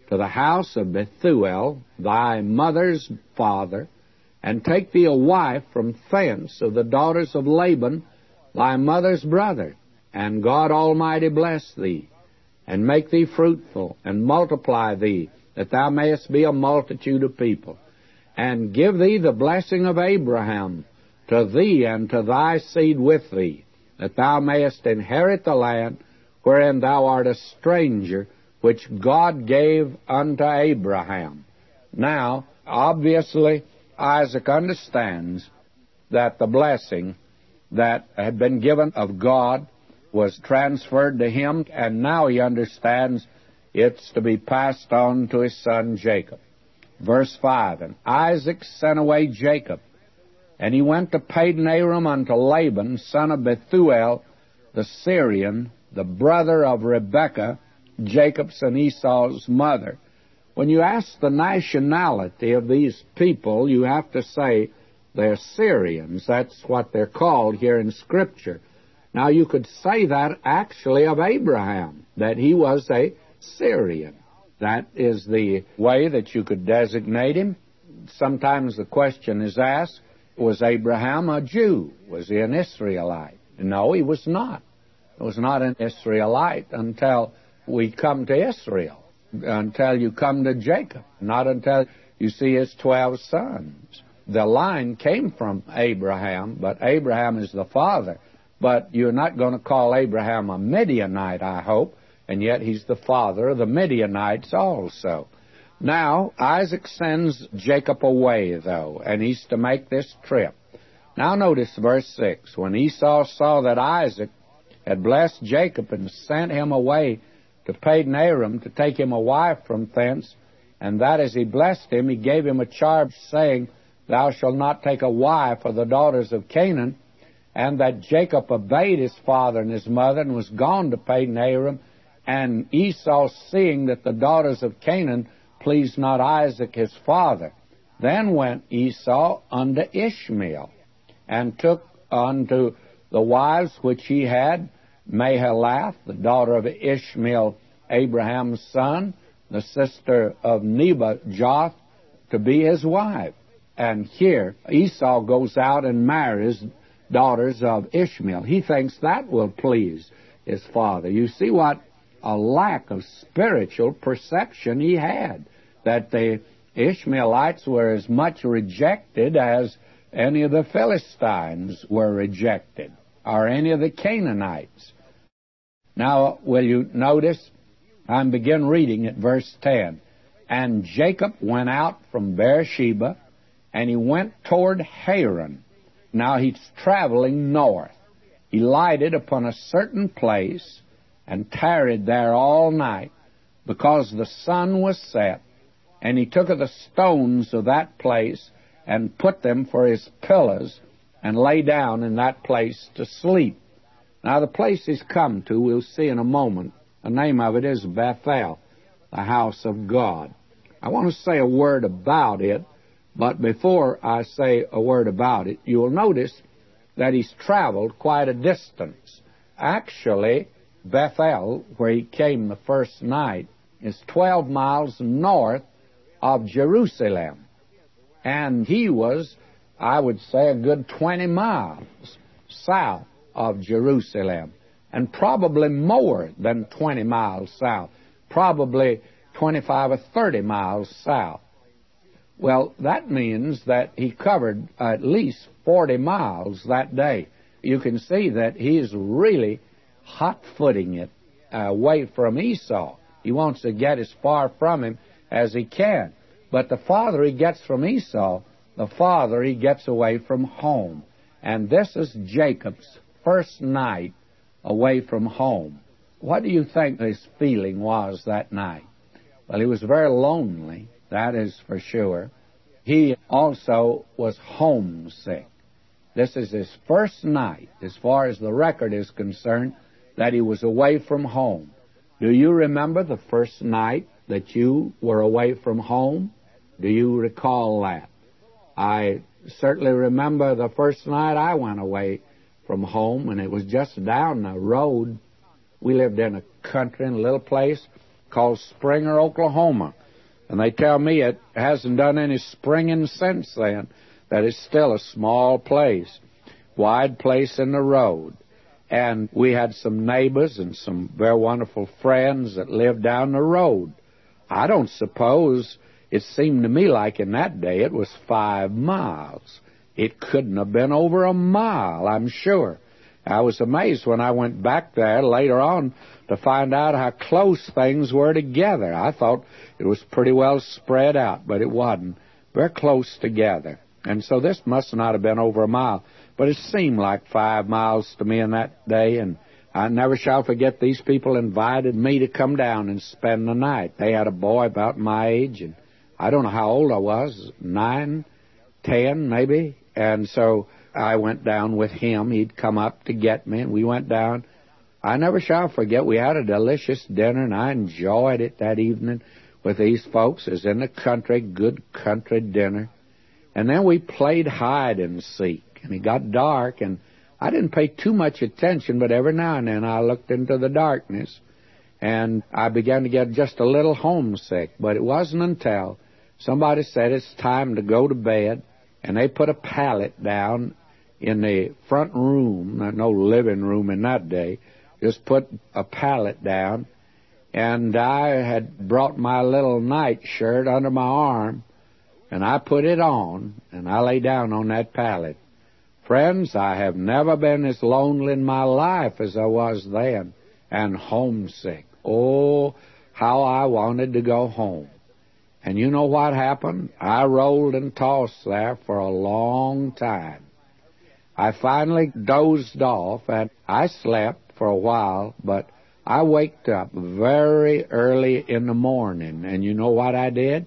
to the house of Bethuel, thy mother's father, and take thee a wife from thence of the daughters of Laban, thy mother's brother. And God Almighty bless thee, and make thee fruitful, and multiply thee, that thou mayest be a multitude of people, and give thee the blessing of Abraham to thee and to thy seed with thee, that thou mayest inherit the land wherein thou art a stranger, which God gave unto Abraham. Now, obviously, Isaac understands that the blessing that had been given of God was transferred to him, and now he understands it's to be passed on to his son Jacob. Verse 5, And Isaac sent away Jacob, and he went to Padan-aram unto Laban, son of Bethuel, the Syrian, the brother of Rebekah, Jacob's and Esau's mother. When you ask the nationality of these people, you have to say they're Syrians. That's what they're called here in Scripture. Now, you could say that actually of Abraham, that he was a Syrian. That is the way that you could designate him. Sometimes the question is asked, was Abraham a Jew? Was he an Israelite? No, he was not. He was not an Israelite until we come to Israel, until you come to Jacob, not until you see his 12 sons. The line came from Abraham, but Abraham is the father. But you're not going to call Abraham a Midianite, I hope, and yet he's the father of the Midianites also. Now, Isaac sends Jacob away, though, and he's to make this trip. Now notice verse 6. When Esau saw that Isaac had blessed Jacob and sent him away to Padan-aram to take him a wife from thence, and that as he blessed him, he gave him a charge, saying, Thou shalt not take a wife of the daughters of Canaan, and that Jacob obeyed his father and his mother, and was gone to Padan-aram. And Esau, seeing that the daughters of Canaan pleased not Isaac his father, then went Esau unto Ishmael, and took unto the wives which he had Mahalath, the daughter of Ishmael, Abraham's son, the sister of Nebajoth, to be his wife. And here Esau goes out and marries daughters of Ishmael. He thinks that will please his father. You see what a lack of spiritual perception he had, that the Ishmaelites were as much rejected as any of the Philistines were rejected, or any of the Canaanites. Now, will you notice? I begin reading at verse 10. And Jacob went out from Beersheba, and he went toward Haran. Now he's traveling north. He lighted upon a certain place, and tarried there all night, because the sun was set. And he took of the stones of that place, and put them for his pillars, and lay down in that place to sleep. Now the place he's come to, we'll see in a moment. The name of it is Bethel, the house of God. I want to say a word about it, but before I say a word about it, you will notice that he's traveled quite a distance. Actually, Bethel, where he came the first night, is 12 miles north of Jerusalem. And he was, I would say, a good 20 miles south of Jerusalem, and probably more than 20 miles south, probably 25 or 30 miles south. Well, that means that he covered at least 40 miles that day. You can see that he is really hot-footing it away from Esau. He wants to get as far from him as he can. But the farther he gets from Esau, the farther he gets away from home. And this is Jacob's first night away from home. What do you think his feeling was that night? Well, he was very lonely, that is for sure. He also was homesick. This is his first night, as far as the record is concerned, that he was away from home. Do you remember the first night that you were away from home? Do you recall that? I certainly remember the first night I went away from home, and it was just down the road. We lived in a country, in a little place called Springer, Oklahoma. And they tell me it hasn't done any springing since then, that it's still a small place, wide place in the road. And we had some neighbors and some very wonderful friends that lived down the road. I don't suppose, it seemed to me like in that day it was 5 miles. It couldn't have been over a mile, I'm sure. I was amazed when I went back there later on to find out how close things were together. I thought it was pretty well spread out, but it wasn't. Very close together. And so this must not have been over a mile. But it seemed like 5 miles to me in that day, and I never shall forget these people invited me to come down and spend the night. They had a boy about my age, and I don't know how old I was, 9, 10 maybe. And so I went down with him. He'd come up to get me, and we went down. I never shall forget, we had a delicious dinner, and I enjoyed it that evening with these folks. It was in the country, good country dinner. And then we played hide and seek, and it got dark, and I didn't pay too much attention, but every now and then I looked into the darkness, and I began to get just a little homesick. But it wasn't until somebody said it's time to go to bed, and they put a pallet down in the front room, no living room in that day, just put a pallet down, and I had brought my little nightshirt under my arm, and I put it on, and I lay down on that pallet. Friends, I have never been as lonely in my life as I was then, and homesick. Oh, how I wanted to go home. And you know what happened? I rolled and tossed there for a long time. I finally dozed off, and I slept for a while, but I waked up very early in the morning, and you know what I did?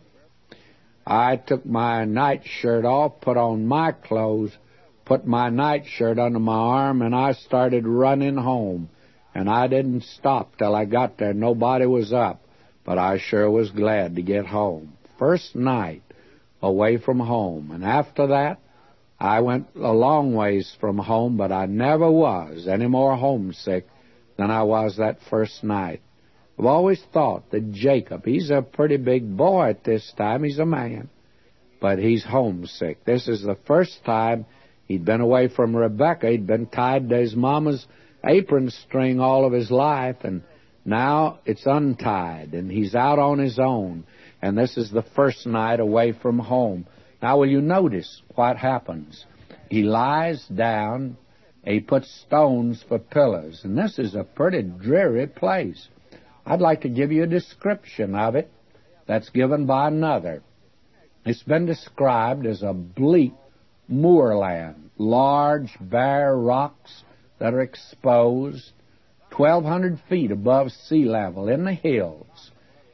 I took my nightshirt off, put on my clothes, put my nightshirt under my arm, and I started running home. And I didn't stop till I got there. Nobody was up, but I sure was glad to get home. First night away from home. And after that, I went a long ways from home, but I never was any more homesick than I was that first night. I've always thought that Jacob, he's a pretty big boy at this time. He's a man, but he's homesick. This is the first time he'd been away from Rebekah. He'd been tied to his mama's apron string all of his life, and now it's untied, and he's out on his own, and this is the first night away from home. Now, will you notice what happens? He lies down, he puts stones for pillars, and this is a pretty dreary place. I'd like to give you a description of it that's given by another. It's been described as a bleak moorland, large, bare rocks that are exposed 1,200 feet above sea level in the hills.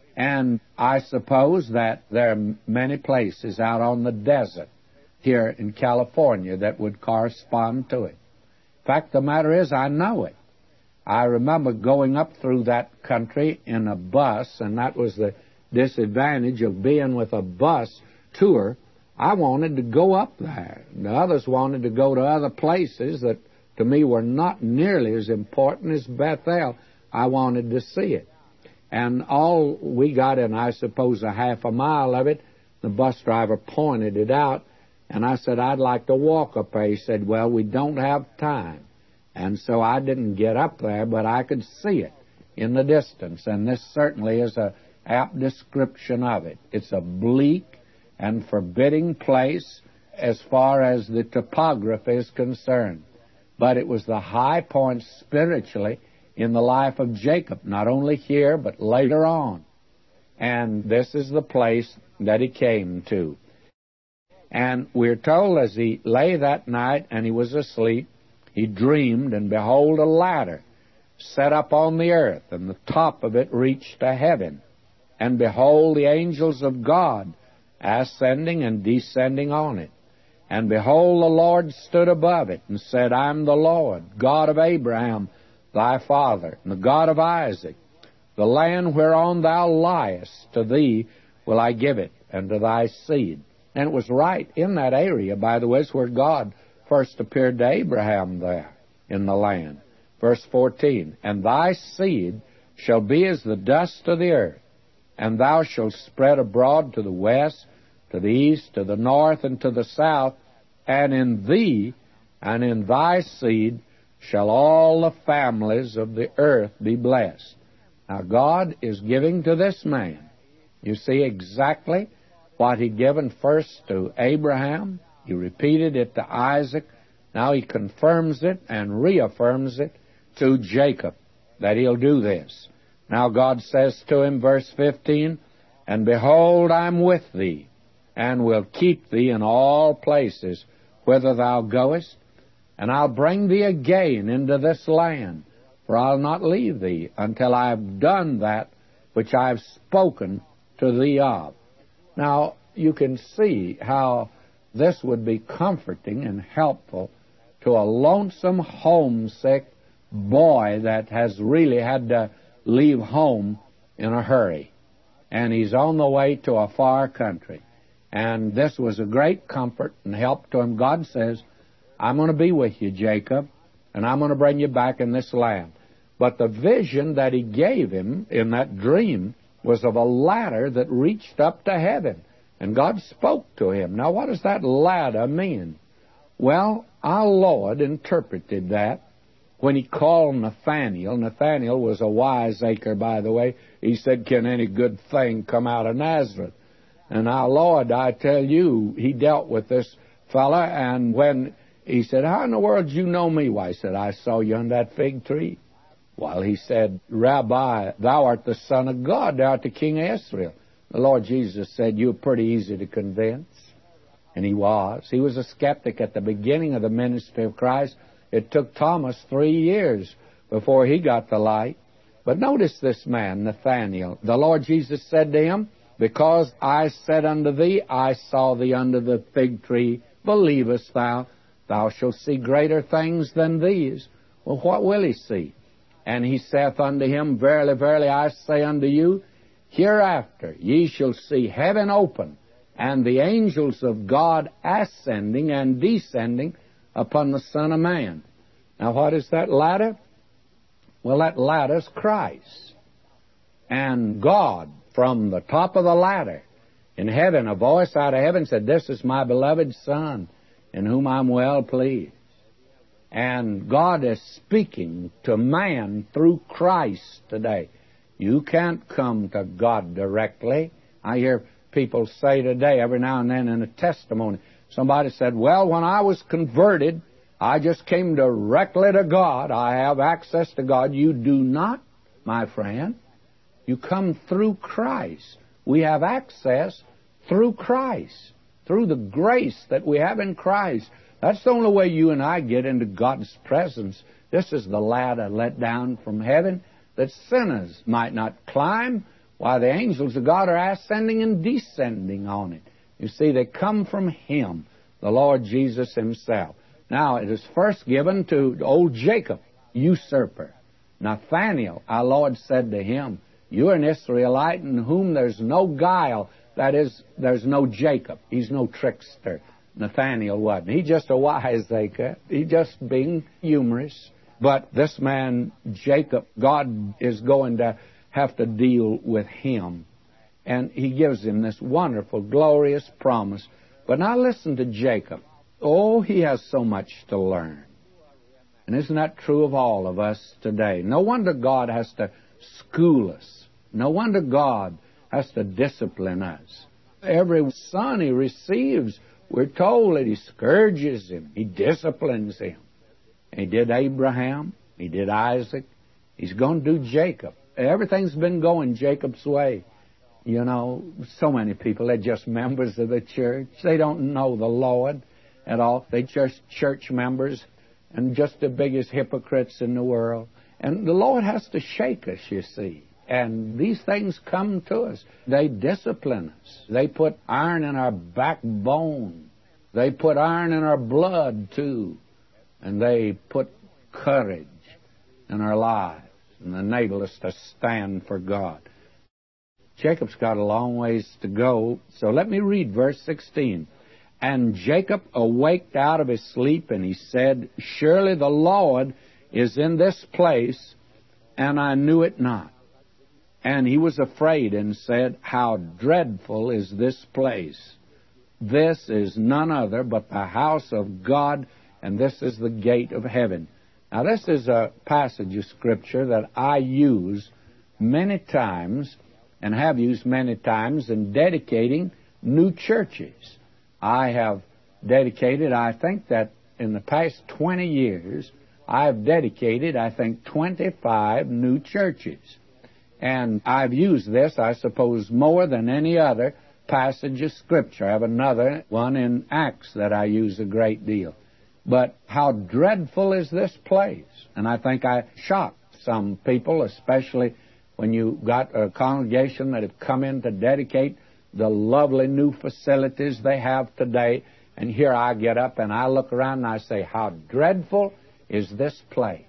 And I suppose that there are many places out on the desert here in California that would correspond to it. In fact, the matter is, I know it. I remember going up through that country in a bus, and that was the disadvantage of being with a bus tour. I wanted to go up there. The others wanted to go to other places that to me were not nearly as important as Bethel. I wanted to see it. And all we got in, I suppose, a half a mile of it. The bus driver pointed it out, and I said, I'd like to walk up there. He said, well, we don't have time. And so I didn't get up there, but I could see it in the distance. And this certainly is an apt description of it. It's a bleak and forbidding place as far as the topography is concerned. But it was the high point spiritually in the life of Jacob, not only here, but later on. And this is the place that he came to. And we're told as he lay that night and he was asleep, he dreamed, and behold, a ladder set up on the earth, and the top of it reached to heaven. And behold, the angels of God ascending and descending on it. And behold, the Lord stood above it, and said, I'm the Lord, God of Abraham, thy father, and the God of Isaac. The land whereon thou liest, to thee will I give it, and to thy seed. And it was right in that area, by the way, where God first appeared to Abraham there in the land. Verse 14, and thy seed shall be as the dust of the earth, and thou shalt spread abroad to the west, to the east, to the north, and to the south, and in thee and in thy seed shall all the families of the earth be blessed. Now God is giving to this man, you see exactly what He'd given first to Abraham. He repeated it to Isaac. Now He confirms it and reaffirms it to Jacob, that He'll do this. Now God says to him, verse 15, and behold, I'm with thee, and will keep thee in all places whither thou goest, and I'll bring thee again into this land, for I'll not leave thee until I have done that which I have spoken to thee of. Now, you can see how this would be comforting and helpful to a lonesome, homesick boy that has really had to leave home in a hurry. And he's on the way to a far country. And this was a great comfort and help to him. God says, I'm going to be with you, Jacob, and I'm going to bring you back in this land. But the vision that He gave him in that dream was of a ladder that reached up to heaven. And God spoke to him. Now, what does that ladder mean? Well, our Lord interpreted that when He called Nathanael. Nathanael was a wiseacre, by the way. He said, can any good thing come out of Nazareth? And our Lord, I tell you, He dealt with this fella, and when he said, how in the world did you know me? Why, he said, I saw you under that fig tree. Well, he said, Rabbi, thou art the Son of God, thou art the King of Israel. The Lord Jesus said, you're pretty easy to convince. And he was. He was a skeptic at the beginning of the ministry of Christ. It took Thomas 3 years before he got the light. But notice this man, Nathanael. The Lord Jesus said to him, because I said unto thee, I saw thee under the fig tree, believest thou? Thou shalt see greater things than these. Well, what will he see? And he saith unto him, verily, verily, I say unto you, hereafter ye shall see heaven open, and the angels of God ascending and descending upon the Son of Man. Now, what is that ladder? Well, that ladder's Christ. And God, from the top of the ladder, in heaven, a voice out of heaven said, this is my beloved Son, in whom I'm well pleased. And God is speaking to man through Christ today. You can't come to God directly. I hear people say today, every now and then in a testimony, somebody said, well, when I was converted, I just came directly to God. I have access to God. You do not, my friend. You come through Christ. We have access through Christ, through the grace that we have in Christ. That's the only way you and I get into God's presence. This is the ladder let down from heaven that sinners might not climb, while the angels of God are ascending and descending on it. You see, they come from Him, the Lord Jesus Himself. Now, it is first given to old Jacob, usurper. Nathanael, our Lord said to him, you're an Israelite in whom there's no guile. That is, there's no Jacob. He's no trickster. Nathanael wasn't. He's just a wiseacre. He's just being humorous. But this man, Jacob, God is going to have to deal with him. And He gives him this wonderful, glorious promise. But now listen to Jacob. Oh, he has so much to learn. And isn't that true of all of us today? No wonder God has to school us. No wonder God has to discipline us. Every son He receives, we're told that He scourges him. He disciplines him. He did Abraham. He did Isaac. He's going to do Jacob. Everything's been going Jacob's way. You know, so many people, they're just members of the church. They don't know the Lord at all. They're just church members and just the biggest hypocrites in the world. And the Lord has to shake us, you see. And these things come to us. They discipline us. They put iron in our backbone. They put iron in our blood, too. And they put courage in our lives and enable us to stand for God. Jacob's got a long ways to go, so let me read verse 16. And Jacob awaked out of his sleep, and he said, surely the Lord is in this place, and I knew it not. And he was afraid and said, "How dreadful is this place! This is none other but the house of God, and this is the gate of heaven." Now, this is a passage of Scripture that I use many times and have used many times in dedicating new churches. I have dedicated, I think that in the past 20 years, I have dedicated, 25 new churches. And I've used this, I suppose, more than any other passage of Scripture. I have another one in Acts that I use a great deal. But how dreadful is this place? And I think I shocked some people, especially when you got a congregation that have come in to dedicate the lovely new facilities they have today. And here I get up and I look around and I say, how dreadful is this place?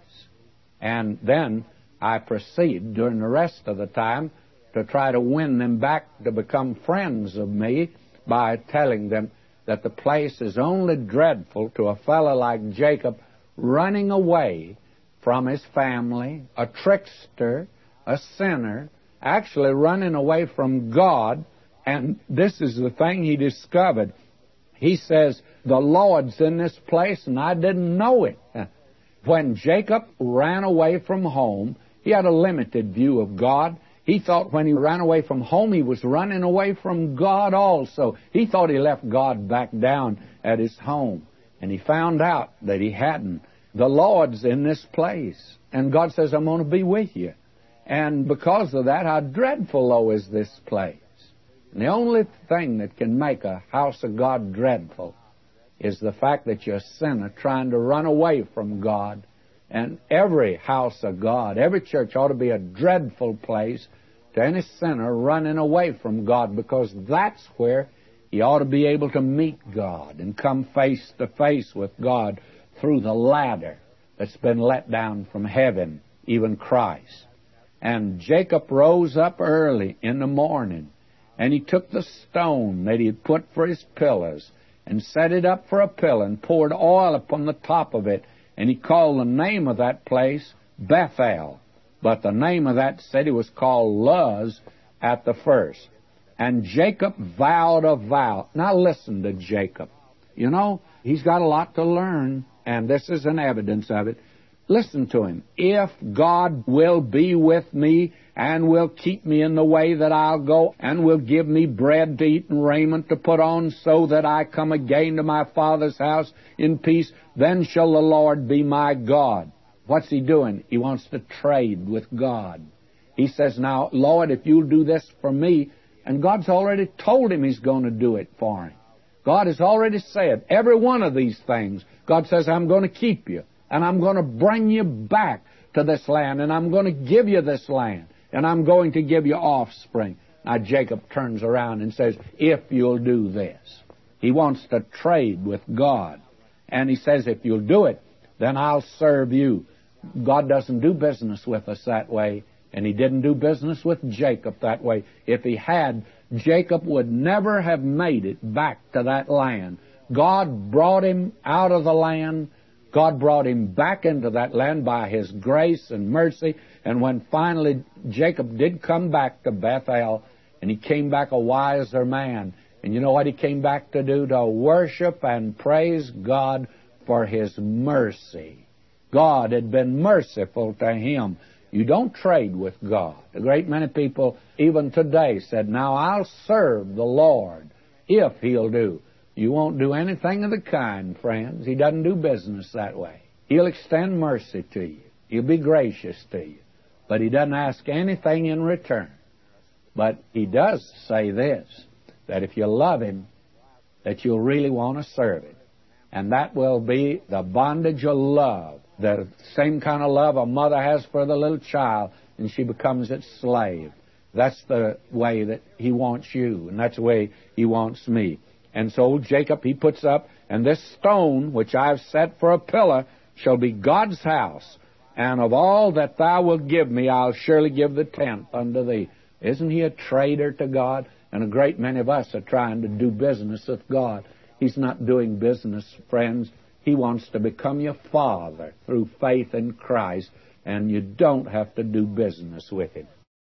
And then I proceed during the rest of the time to try to win them back to become friends of me by telling them that the place is only dreadful to a fellow like Jacob running away from his family, a trickster, a sinner, actually running away from God. And this is the thing he discovered. He says, the Lord's in this place, and I didn't know it. When Jacob ran away from home, he had a limited view of God. He thought when he ran away from home, he was running away from God also. He thought he left God back down at his home. And he found out that he hadn't. The Lord's in this place. And God says, I'm going to be with you. And because of that, how dreadful, though, is this place? And the only thing that can make a house of God dreadful is the fact that you're a sinner trying to run away from God. And every house of God, every church ought to be a dreadful place to any sinner running away from God, because that's where he ought to be able to meet God and come face to face with God through the ladder that's been let down from heaven, even Christ. And Jacob rose up early in the morning, and he took the stone that he had put for his pillars and set it up for a pillar and poured oil upon the top of it. And he called the name of that place Bethel. But the name of that city was called Luz at the first. And Jacob vowed a vow. Now listen to Jacob. You know, he's got a lot to learn, and this is an evidence of it. Listen to him. If God will be with me and will keep me in the way that I'll go, and will give me bread to eat and raiment to put on, so that I come again to my Father's house in peace, then shall the Lord be my God. What's he doing? He wants to trade with God. He says, now, Lord, if you'll do this for me, and God's already told him he's going to do it for him. God has already said, every one of these things, God says, I'm going to keep you, and I'm going to bring you back to this land, and I'm going to give you this land, and I'm going to give you offspring. Now, Jacob turns around and says, if you'll do this. He wants to trade with God. And he says, if you'll do it, then I'll serve you. God doesn't do business with us that way, and he didn't do business with Jacob that way. If he had, Jacob would never have made it back to that land. God brought him out of the land. God brought him back into that land by his grace and mercy. And when finally Jacob did come back to Bethel, and he came back a wiser man. And you know what he came back to do? To worship and praise God for his mercy. God had been merciful to him. You don't trade with God. A great many people, even today, said, now I'll serve the Lord if he'll do. You won't do anything of the kind, friends. He doesn't do business that way. He'll extend mercy to you. He'll be gracious to you. But he doesn't ask anything in return. But he does say this, that if you love him, that you'll really want to serve him. And that will be the bondage of love, the same kind of love a mother has for the little child, and she becomes its slave. That's the way that he wants you, and that's the way he wants me. And so Jacob, he puts up, and this stone which I've set for a pillar shall be God's house, and of all that thou wilt give me, I'll surely give the tenth unto thee. Isn't he a traitor to God? And a great many of us are trying to do business with God. He's not doing business, friends. He wants to become your Father through faith in Christ, and you don't have to do business with him.